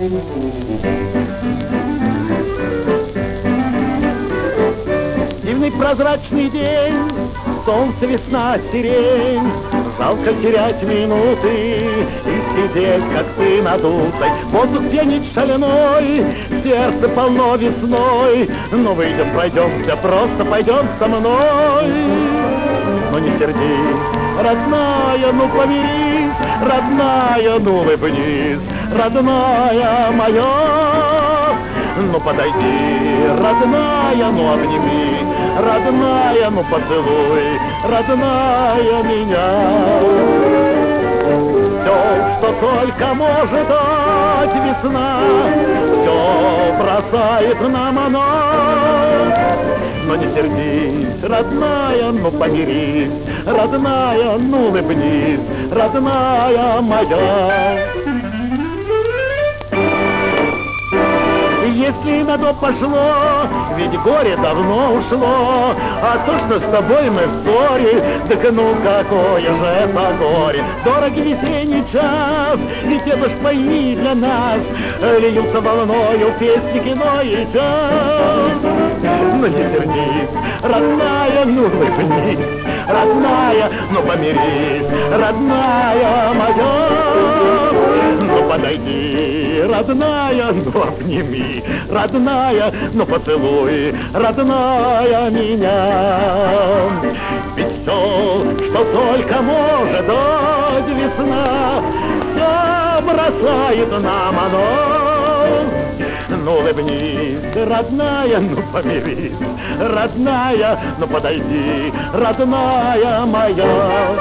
Дивный прозрачный день, солнце, весна, сирень. Жалко терять минуты и сидеть, как ты надутой. Воздух пьянит шаляной, сердце полно весной. Но выйдем, пройдемся, просто пойдем со мной. Но не сердись, родная, ну помирись, родная, ну улыбнись, родная моя. Ну подойди, родная, ну обними, родная, ну поцелуй, родная меня. Все, что только может дать весна, все бросает нам она. Но не сердись, родная, ну помирись, родная, ну улыбнись, родная моя. Если на то пошло, ведь горе давно ушло, а то, что с тобой мы в ссоре, так ну какое же это горе. Дорог весенний час, ведь это ж пойми для нас, льются волною песни, кино и час. Ну не сердись, родная, ну улыбнись, родная, ну помирись, родная моя. Ну подойди, родная, ну обними, родная, ну поцелуй, родная меня. Ведь все, что только может дать весна, все бросает нам оно. Ну улыбнись, родная, ну помирись, родная, ну подойди, родная моя.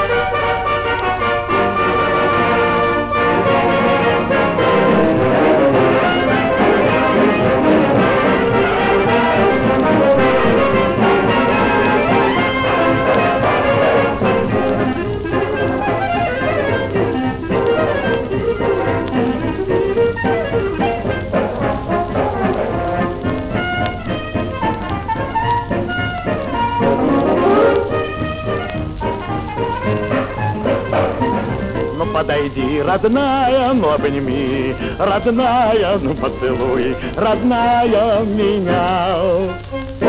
Ну подойди, родная, ну обними, родная, ну поцелуй, родная меня.